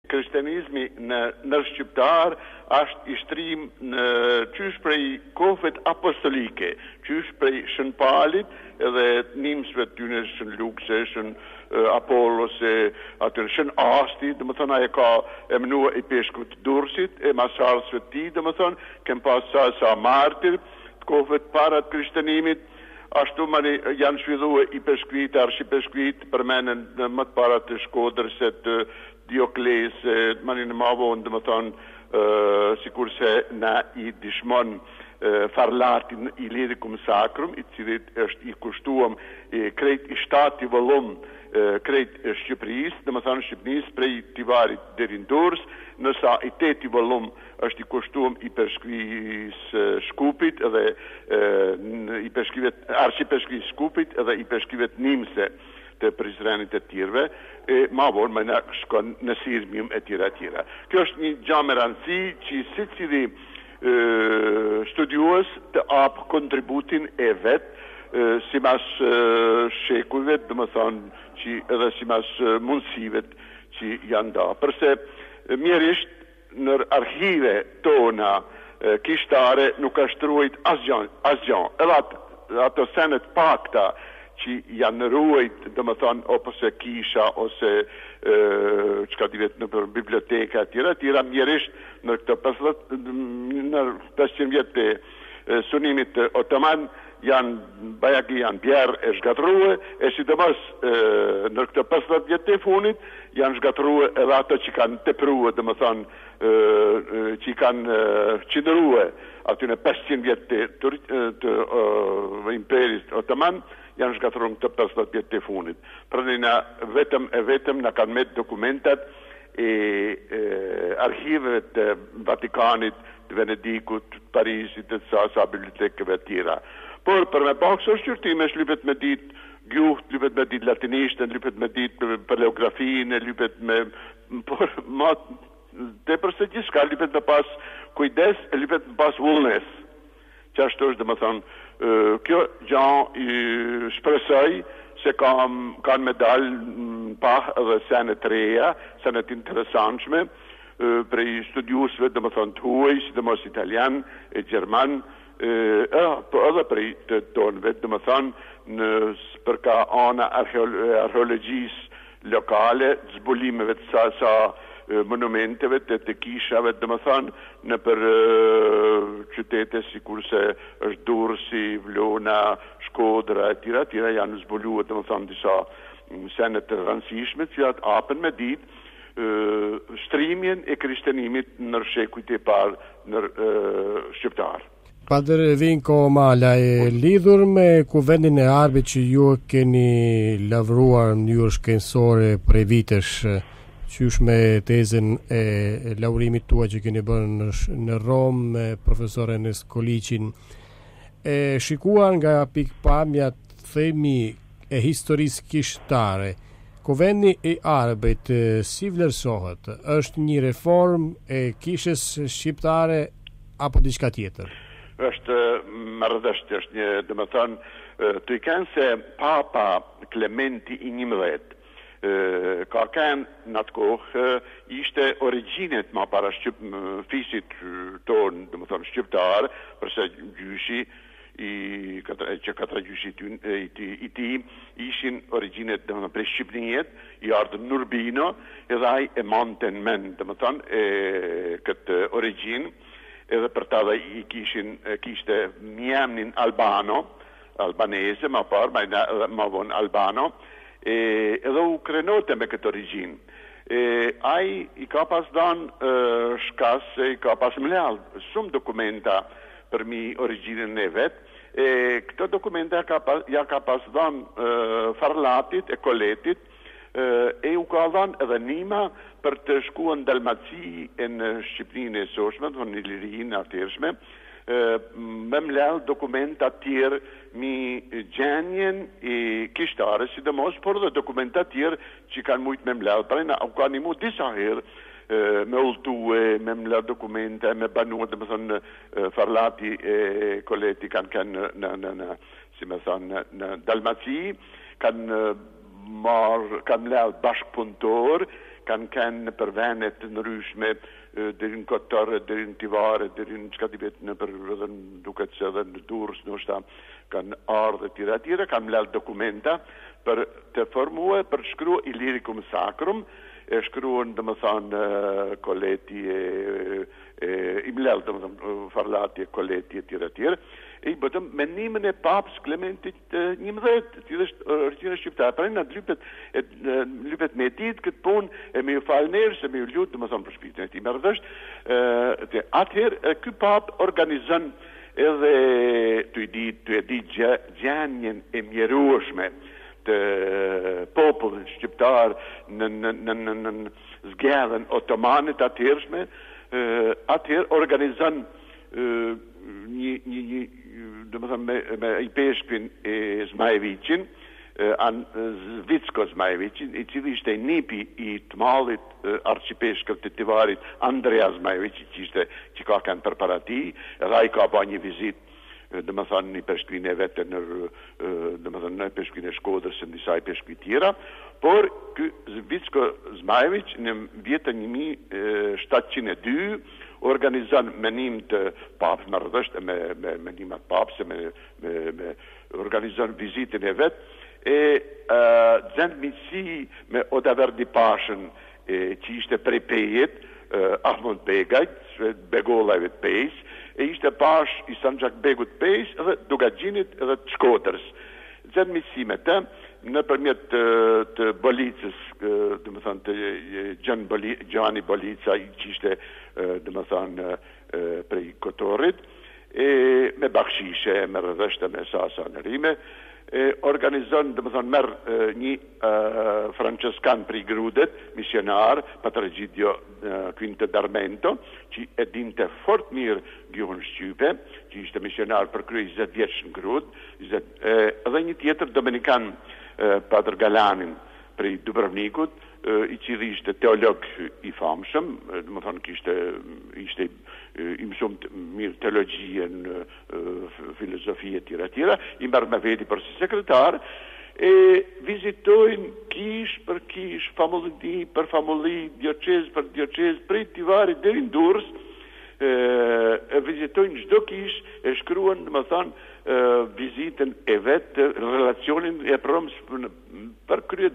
kristianizmi në shqiptar është i shtrim qysh prej kohëve apostolike, qysh prej Shën Palit edhe nimsve të tyne Shën Lukse, Shën Apollos, atyre Shën Asti, dhe më thënë aje ka emnua i peshkut Durrësit, e masarësve ti, dhe më thënë, kem pas sa martir, të kohëve të parat kristianimit, ashtu janë shvidhue i peshkvit, arshipeshkvit, përmenen më të parat të Shkodrës, të Diokles, në ma vonë, dhe më thonë, si kurse na i dishmon farlatin i Liricum Sacrum, i cilit është i kushtuam krejt i 7 volum krejt Shqipërisë, dhe më thonë Shqipërisë prej Tivarit deri në Durrës, nësa i 8 volum është i kushtuam i peshkvis Shkupit edhe i arshipeshkvis Shkupit edhe i peshkvive nimse të Prizrenit e tjerve, ma vonë më në shkon në Sirmium e tjera. Kjo është një gjamë rëndësi që si cili studiues të apë kontributin e vetë, si mas shekujve, dhe më thonë, që edhe si mas mundësive që janë da. Përse mjerisht në arhive tona kishtare nuk është ruajt asgjan. Edhe ato senet pakta që janë ruajt, dhe më thonë, ose kisha, ose që ka divet në biblioteka tjera, mjerisht në këto 500 vjetë të sunimit otoman, bajagi janë bjerë e shgatruhe, e sidomos në këto 50 vjetë të funit, janë shgatruhe edhe ato që kanë tepruhe, dhe më thonë, që kanë qindruhe aty në 500 vjetë të imperit otoman, janë shgatruhe në këto 50 vjetë të funit. Pra në vetëm në kanë met dokumentat e arhiveve të Vatikanit, të Venedikut, të Parisit, të sa bibliotekëve tjera. Por për me pak së shqyrtimesh lypet me dit gjuht, lypet me dit latinishtën, lypet me dit paleografinë, lypet me... Por ma të përse gjithka lypet me pas kujdes, lypet me pas vullnes. Qashtu është dhe më thonë, kjo gjanë i shpresoj se kanë me dalë pah edhe senet reja, senet interesantshme, prej studiusve dhe më thonë të huaj, si dhe mos italian, e gjerman, po edhe prej të tonëve, dhe më thonë, përka ana arheologjisë lokale, zbulimeve të sa monumenteve të kishave, dhe më thonë, në për qytete si kurse është Durrësi, Vlona, Shkodra, e tjera janë zbuluar, dhe më thonë, disa senet të rëndësishme, cilat apen me ditë shtrimjen e kristianimit në shekujt e parë në shqiptar. Padre Vinko Mala, e lidhur me kuvendin e arbit që ju keni lavruar në mënyrë shkencore prej vitesh, qysh me tezën e laurimit tua që keni bërë në Rom me profesoren Skolicin, e shikuar nga pikpamja themi e historisë kishtare, kuvendi i arbit si vlerësohet? Është një reform e kishës shqiptare apo diçka tjetër? Është marrëdhënie, është një, domethënë, të i kanë se Papa Klementi i 11 ka kanë në atë kohë ishte origjinet ma para fisit tonë, domethënë shqiptar, përse gjyshi që katra gjyshit i ti ishin origjinet prej Shqipnijet, i ardhën në Urbino, edhe aj e manten men, këtë origjinë, edhe për ta dhe i kishte mjemnin albanese, ma parë, ma vonë albano, edhe u krenote me këtë origjinë. Aj i ka pas danë shkas, i ka pas mlellë shumë dokumenta për mi origjinën e vetë, këto dokumenta ja ka pas danë farlatit e koletit, e u ka dhanë edhe nima për të shkuar në Dalmaci e në Shqipërinë e soshme, në Ilirinë atërshme, me mlellë dokumenta tjerë mi gjenjen e kishtare, sidomos, por dhe dokumenta tjerë që kanë mujtë me mlellë. Prajna, u ka një mu disa herë, me ulltue, me mlellë dokumenta, me banua, dhe me thonë, farlati e koleti kanë në Dalmaci, kanë mlellë bashkëpunëtor, kanë kanë për vene të ndryshme, deri në Kotor, deri në Tivare, deri në çka di vetë në për edhe duket se edhe në Durrës ndoshta kanë ardhur të tjera, kanë mbledh dokumenta për të formuar, për shkruar Illyricum Sacrum, e shkruan domethënë Koleti i mbledh domethënë Farlati e Koleti e tjera. E i bëtëm mendimin e Papës Klementit XI, që është shqiptar. Pra na lypet me ditë këtë punë, e me ju falë nërë, se me ju lutë, domethënë për shpirtin e tij merrdhësht. Atëherë ky Papë organizon edhe të e di gjendjen e mjerueshme të popullit shqiptar në zgjedhjen otomane të atëhershme, atëherë organizon një domethënë me i peshkvin e Zmajevicin, Zvicko Zmajevicin, i cili ishte nipi i të mallit arcipeshkët të Tivarit, Andrea Zmajevici, që ka kanë përparati, edhe ai ka ba një vizit domethënë në peshkvin e vetë domethënë në peshkvin e Shkodrës e disa peshkvi tjera, por ky Zvicko Zmajevic në vitën 1702 organizon menim të Papës marrëdhësht me menimat Papës, me organizon vizitën e vet, e zend mitësi me Odaverdi Pashën, që ishte prej Pejit, Ahmond Begajt, Begolajve të Pejs, e ishte Pash i Sanxhak Begut Pejs edhe Dugaxhinit edhe të Shkodrës. Zend mitësi me të, në përmjet të Bolicës, domethënë të Gjani Bolica, që ishte domethënë prej Kotorit, me bakshishe, me rrëdhështe, me sasa në rime, organizon, domethënë merr një franceskan prej Grudet, misionar, Patragidio Quinto d'Armento, që e dinte fort mirë gjuhën shqype, që ishte misionar për krye 20 vjeç në Grud, edhe një tjetër dominikan, Padr Galanin prej Dubrovnikut, i cili ishte teolog i famshëm, domethënë ishte i mësuar mirë teologjie, filozofi e tjera, i merr me veti për si sekretar, e vizitojnë kish për kish, famulli për famulli, dioqez për dioqez, prej Tivarit deri në Durrës, e vizitojnë çdo kish, e shkruan domethënë vizitën e vetë, relacionin e promës për krye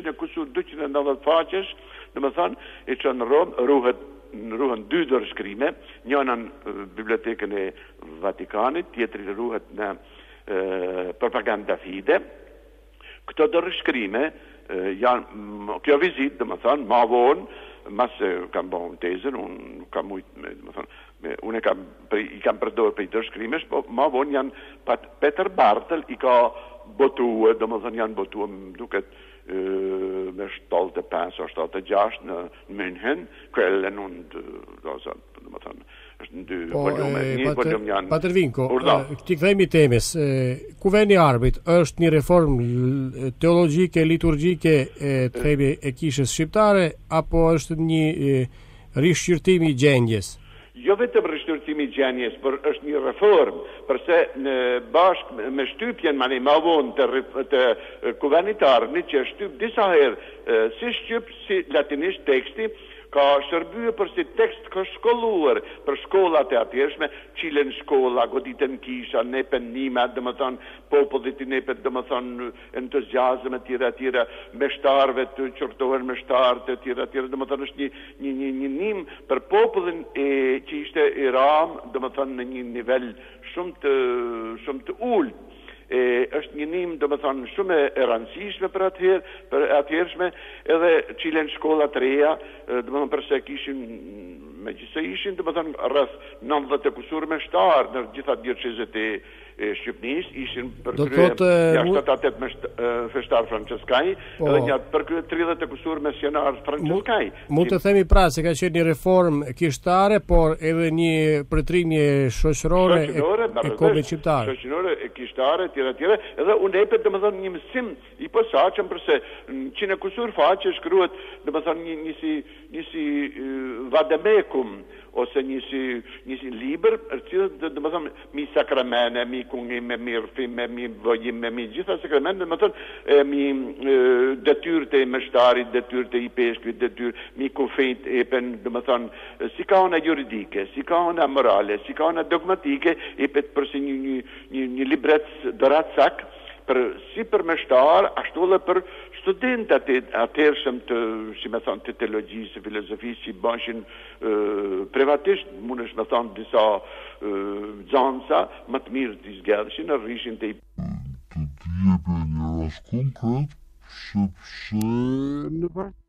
290 faqesh, domethënë e çon në Rom, ruhen 2 dorëshkrime, njëna në bibliotekën e Vatikanit, tjetri ruhet në Propaganda Fide. Këto dorëshkrime janë, kjo vizitë, domethënë, ma vonë, masë kam bëhën tezën, unë kam ujtë, domethënë, unë i kam përdorë për i dorëshkrimesh, po ma vonë janë Peter Bartel i ka botuë, domethënë janë botuë duket me 75 o 76 në München, kvellen unë domethënë është në 2 volume, një volum janë. Patër Vinko, ti kthehemi temës. Kuveni Arbrit është një reformë teologjike, liturgjike e kishës shqiptare, apo është një rishqyrtim i gjendjes? Jo vetëm rishqyrtimi i gjendjes, por është një reformë, përse në bashkë me shtypjen ma vonë të kuvenitarënit, që shtyp disa herë si shtyp si latinisht teksti, ka shërbyer për si tekst ka shkolluar për shkollat e atjershme, qilen shkolla, goditen kisha, nepen nima, domethënë popullit i nepet domethënë entuziazëm e tjera, meshtarëve të qortohen meshtarë të tjera, domethënë është një nim për popullin që ishte i ram, domethënë në një nivel shumë të ulët. Është një nim, domethënë, shumë e rëndësishme për atëhershme, edhe qilen shkolla të reja, domethënë përse kishin, megjithëse ishin, domethënë, rreth 90 e kusur me shtarë në gjitha diocezet e Shqipërisë, ishin për krye 78 feshtar franceskaj, edhe një për krye 30 e kusur misionar franceskaj. Mund të themi pra se ka qenë një reformë kishtare, por edhe një përtrimje shoqërore e kombit shqiptar. Shoqërore e kishtare, tjera, edhe unë epet domethënë një mësim i posaçëm, përse në 100 e kusur faqe shkruhet domethënë një si vademekum ose njësi liber, cilët dhe më thëmë, mi sakramene, mi kungime, mi rëfime, mi vojime, mi gjitha sakramene, dhe më thëmë, mi detyrët e mështarit, detyrët e i peshkvit, mi kufejt epen, dhe më thëmë, si ka ona juridike, si ka ona morale, si ka ona dogmatike, epet përsi një libret dorat sak, si për mështar, ashtu dhe për studentat e atërshëm të, si me thonë, të teologjisë, filozofisë, që i bëshin privatisht, mund është me thonë disa zansa, më të mirë të izgjedhëshin, në rrishin të i... Të t'jepe një ras konkret, sepse...